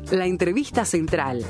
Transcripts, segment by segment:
La entrevista central.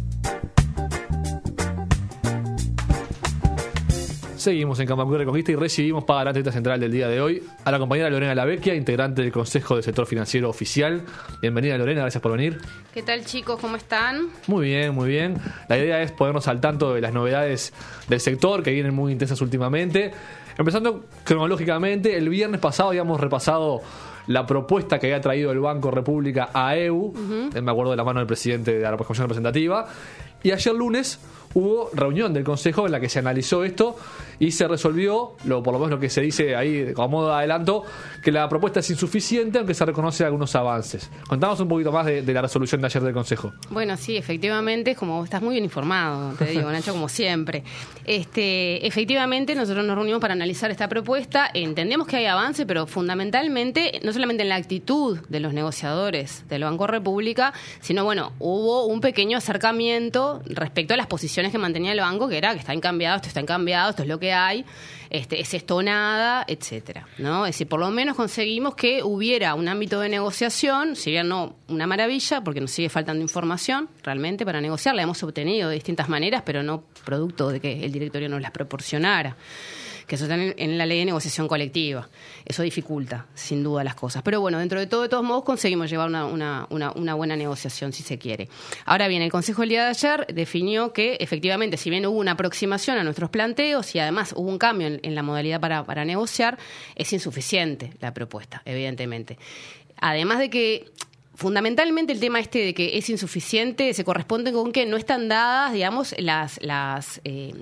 Seguimos en Camacú Reconquista y recibimos para la entrevista central del día de hoy a la compañera Lorena Lavecchia, integrante del Consejo del Sector Financiero Oficial. Bienvenida, Lorena, gracias por venir. ¿Qué tal, chicos? ¿Cómo están? Muy bien, muy bien. La idea es ponernos al tanto de las novedades del sector, que vienen muy intensas últimamente. Empezando cronológicamente, el viernes pasado habíamos repasado la propuesta que había traído el Banco República a EU, me acuerdo de la mano del presidente de la Comisión Representativa, y ayer lunes hubo reunión del Consejo en la que se analizó esto y se resolvió, por lo menos lo que se dice ahí como modo de adelanto, que la propuesta es insuficiente, aunque se reconoce algunos avances. Contamos un poquito más de la resolución de ayer del Consejo. Bueno, sí, efectivamente, como estás muy bien informado, te digo, Nacho, como siempre. Efectivamente, nosotros nos reunimos para analizar esta propuesta. Entendemos que hay avance, pero fundamentalmente, no solamente en la actitud de los negociadores del Banco República, sino, bueno, hubo un pequeño acercamiento respecto a las posiciones que mantenía el banco, que era que está encambiado, esto es lo que hay, es esto nada, etcétera, ¿no? Es decir, por lo menos conseguimos que hubiera un ámbito de negociación, si bien no una maravilla, porque nos sigue faltando información realmente para negociar, la hemos obtenido de distintas maneras, pero no producto de que el directorio nos las proporcionara, que eso está en la ley de negociación colectiva. Eso dificulta, sin duda, las cosas. Pero bueno, dentro de todos modos, conseguimos llevar una buena negociación, si se quiere. Ahora bien, el Consejo el día de ayer definió que, efectivamente, si bien hubo una aproximación a nuestros planteos y además hubo un cambio en la modalidad para negociar, es insuficiente la propuesta, evidentemente. Además de que fundamentalmente el tema de que es insuficiente se corresponde con que no están dadas, digamos, las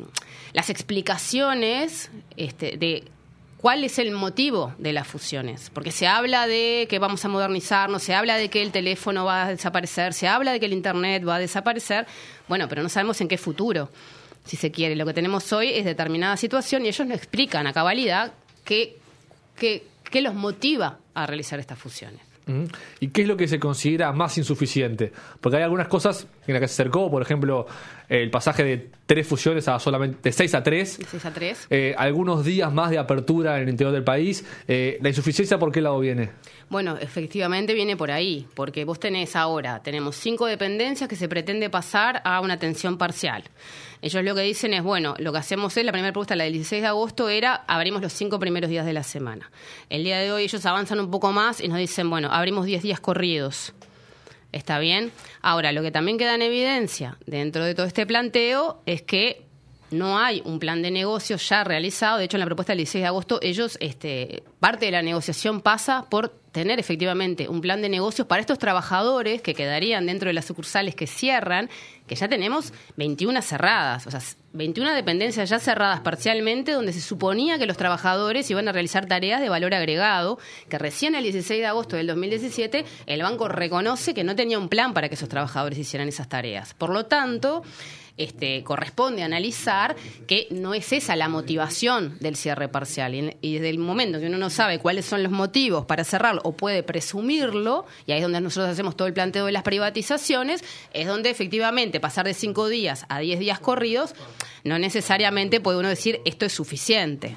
explicaciones de cuál es el motivo de las fusiones. Porque se habla de que vamos a modernizarnos, se habla de que el teléfono va a desaparecer, se habla de que el Internet va a desaparecer, bueno, pero no sabemos en qué futuro, si se quiere. Lo que tenemos hoy es determinada situación y ellos no explican a cabalidad qué los motiva a realizar estas fusiones. ¿Y qué es lo que se considera más insuficiente? Porque hay algunas cosas en las que se acercó, por ejemplo, el pasaje de 3 fusiones a solamente de 6 a 3. De 6 a 3. Algunos días más de apertura en el interior del país. ¿La insuficiencia por qué lado viene? Bueno, efectivamente viene por ahí, porque vos tenemos 5 dependencias que se pretende pasar a una atención parcial. Ellos lo que dicen es, bueno, lo que hacemos es, la primera propuesta, la del 16 de agosto, abrimos los 5 primeros días de la semana. El día de hoy ellos avanzan un poco más y nos dicen, bueno, abrimos 10 días corridos. ¿Está bien? Ahora, lo que también queda en evidencia dentro de todo este planteo es que no hay un plan de negocios ya realizado. De hecho, en la propuesta del 16 de agosto, ellos, parte de la negociación pasa por tener efectivamente un plan de negocios para estos trabajadores que quedarían dentro de las sucursales que cierran, que ya tenemos 21 cerradas, o sea, 21 dependencias ya cerradas parcialmente, donde se suponía que los trabajadores iban a realizar tareas de valor agregado, que recién el 16 de agosto del 2017 el banco reconoce que no tenía un plan para que esos trabajadores hicieran esas tareas. Por lo tanto, corresponde analizar que no es esa la motivación del cierre parcial. Y desde el momento que uno no sabe cuáles son los motivos para cerrarlo o puede presumirlo, y ahí es donde nosotros hacemos todo el planteo de las privatizaciones, es donde efectivamente pasar de 5 días a 10 días corridos no necesariamente puede uno decir esto es suficiente.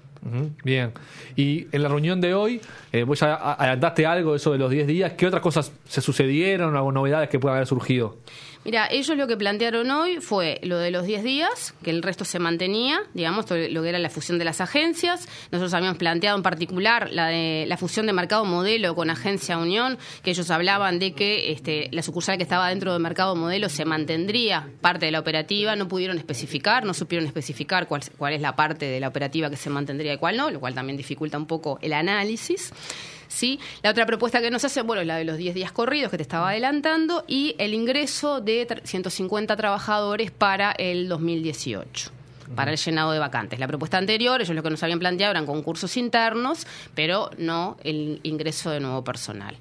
Bien. Y en la reunión de hoy, vos ya adelantaste algo de eso de los 10 días. ¿Qué otras cosas se sucedieron, algunas novedades que puedan haber surgido? Mira, ellos lo que plantearon hoy fue lo de los 10 días, que el resto se mantenía, digamos, todo lo que era la fusión de las agencias. Nosotros habíamos planteado en particular la fusión de Mercado Modelo con Agencia Unión, que ellos hablaban de que la sucursal que estaba dentro de Mercado Modelo se mantendría parte de la operativa. No pudieron especificar, no supieron especificar cuál es la parte de la operativa que se mantendría y cuál no, lo cual también dificulta un poco el análisis. ¿Sí? La otra propuesta que nos hacen, bueno, es la de los 10 días corridos que te estaba adelantando y el ingreso de 150 trabajadores para el 2018. Para el llenado de vacantes. La propuesta anterior, ellos lo que nos habían planteado eran concursos internos, pero no el ingreso de nuevo personal.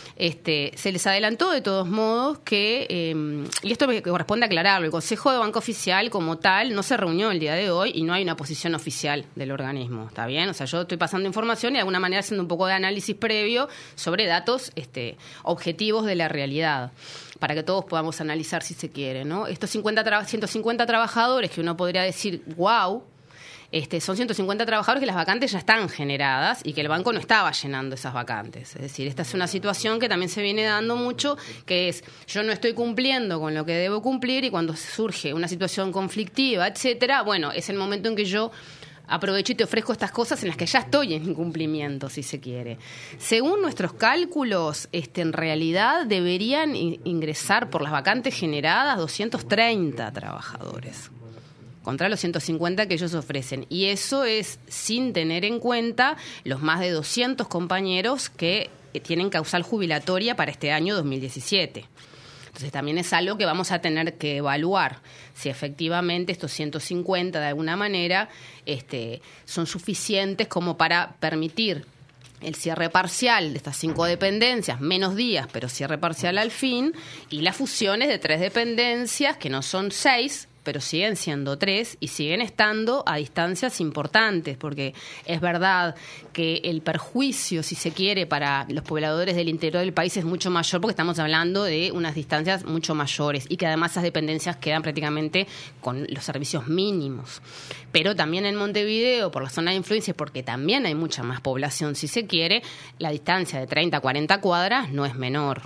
Se les adelantó de todos modos que, y esto me corresponde aclararlo, el Consejo de Banco Oficial como tal no se reunió el día de hoy y no hay una posición oficial del organismo, ¿está bien? O sea, yo estoy pasando información y de alguna manera haciendo un poco de análisis previo sobre datos objetivos de la realidad, para que todos podamos analizar si se quiere, ¿no? Estos 150 trabajadores que uno podría decir, wow, son 150 trabajadores que las vacantes ya están generadas y que el banco no estaba llenando esas vacantes. Es decir, esta es una situación que también se viene dando mucho, que es, yo no estoy cumpliendo con lo que debo cumplir y cuando surge una situación conflictiva, etcétera, bueno, es el momento en que yo aprovecho y te ofrezco estas cosas en las que ya estoy en incumplimiento, si se quiere. Según nuestros cálculos, en realidad deberían ingresar por las vacantes generadas 230 trabajadores contra los 150 que ellos ofrecen. Y eso es sin tener en cuenta los más de 200 compañeros que tienen causal jubilatoria para este año 2017. Entonces también es algo que vamos a tener que evaluar, si efectivamente estos 150 de alguna manera son suficientes como para permitir el cierre parcial de estas 5 dependencias, menos días, pero cierre parcial al fin, y las fusiones de 3 dependencias, que no son 6, pero siguen siendo 3 y siguen estando a distancias importantes, porque es verdad que el perjuicio, si se quiere, para los pobladores del interior del país es mucho mayor, porque estamos hablando de unas distancias mucho mayores y que además esas dependencias quedan prácticamente con los servicios mínimos. Pero también en Montevideo, por la zona de influencia, porque también hay mucha más población, si se quiere, la distancia de 30 a 40 cuadras no es menor.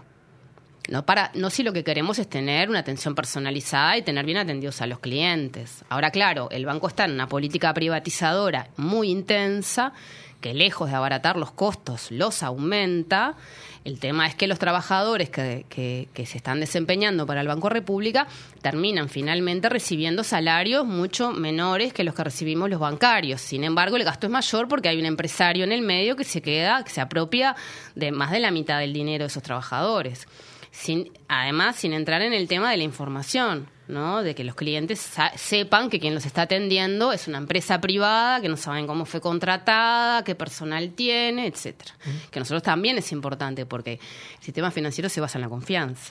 No si lo que queremos es tener una atención personalizada y tener bien atendidos a los clientes. Ahora, claro, el banco está en una política privatizadora muy intensa que, lejos de abaratar los costos, los aumenta. El tema es que los trabajadores que se están desempeñando para el Banco República terminan finalmente recibiendo salarios mucho menores que los que recibimos los bancarios. Sin embargo, el gasto es mayor porque hay un empresario en el medio que se apropia de más de la mitad del dinero de esos trabajadores. Además, sin entrar en el tema de la información, ¿no? De que los clientes sepan que quien los está atendiendo es una empresa privada, que no saben cómo fue contratada, qué personal tiene, etcétera. Que nosotros también es importante porque el sistema financiero se basa en la confianza.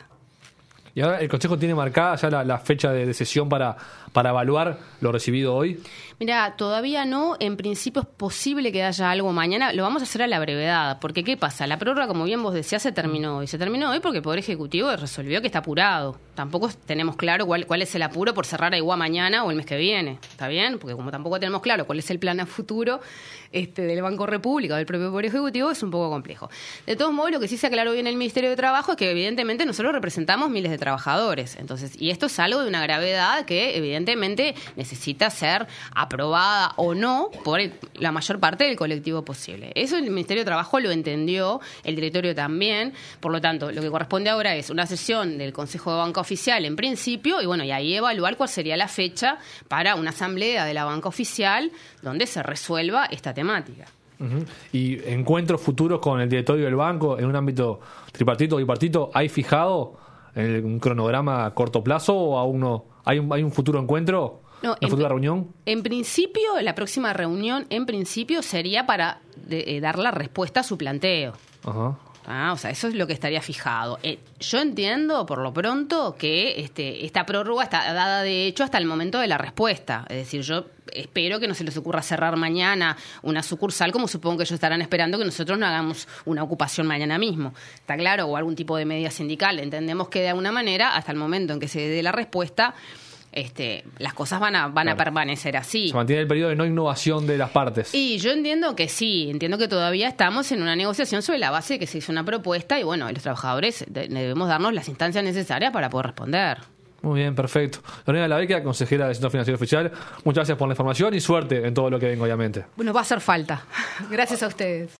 ¿Y ahora el Consejo tiene marcada ya la fecha de sesión para evaluar lo recibido hoy? Mira, todavía no. En principio es posible que haya algo mañana. Lo vamos a hacer a la brevedad, porque ¿qué pasa? La prórroga, como bien vos decías, se terminó hoy. Se terminó hoy porque el Poder Ejecutivo resolvió que está apurado. Tampoco tenemos claro cuál es el apuro por cerrar a Iguá mañana o el mes que viene. ¿Está bien? Porque como tampoco tenemos claro cuál es el plan a futuro del Banco República o del propio Poder Ejecutivo, es un poco complejo. De todos modos, lo que sí se aclaró bien el Ministerio de Trabajo es que evidentemente nosotros representamos miles de trabajadores. Entonces, y esto es algo de una gravedad que evidentemente necesita ser aprobada o no por la mayor parte del colectivo posible. Eso el Ministerio de Trabajo lo entendió, el directorio también. Por lo tanto, lo que corresponde ahora es una sesión del Consejo de Banca Oficial en principio y y ahí evaluar cuál sería la fecha para una asamblea de la banca oficial donde se resuelva esta temática. Uh-huh. ¿Y encuentros futuros con el directorio del banco en un ámbito tripartito o bipartito hay fijado un cronograma a corto plazo o aún no? ¿Hay un futuro encuentro? No, ¿Una futura reunión? En principio, la próxima reunión sería para dar la respuesta a su planteo. Ajá. Eso es lo que estaría fijado. Yo entiendo, por lo pronto, que esta prórroga está dada, de hecho, hasta el momento de la respuesta. Es decir, yo espero que no se les ocurra cerrar mañana una sucursal, como supongo que ellos estarán esperando que nosotros no hagamos una ocupación mañana mismo. ¿Está claro? O algún tipo de medida sindical. Entendemos que, de alguna manera, hasta el momento en que se dé la respuesta, las cosas van a permanecer así. Se mantiene el periodo de no innovación de las partes. Y yo entiendo que sí, entiendo que todavía estamos en una negociación sobre la base de que se hizo una propuesta y los trabajadores debemos darnos las instancias necesarias para poder responder. Muy bien, perfecto. Lorena Lavecchia, consejera del Centro Financiero Oficial, muchas gracias por la información y suerte en todo lo que venga, obviamente. Bueno, va a hacer falta. Gracias a ustedes.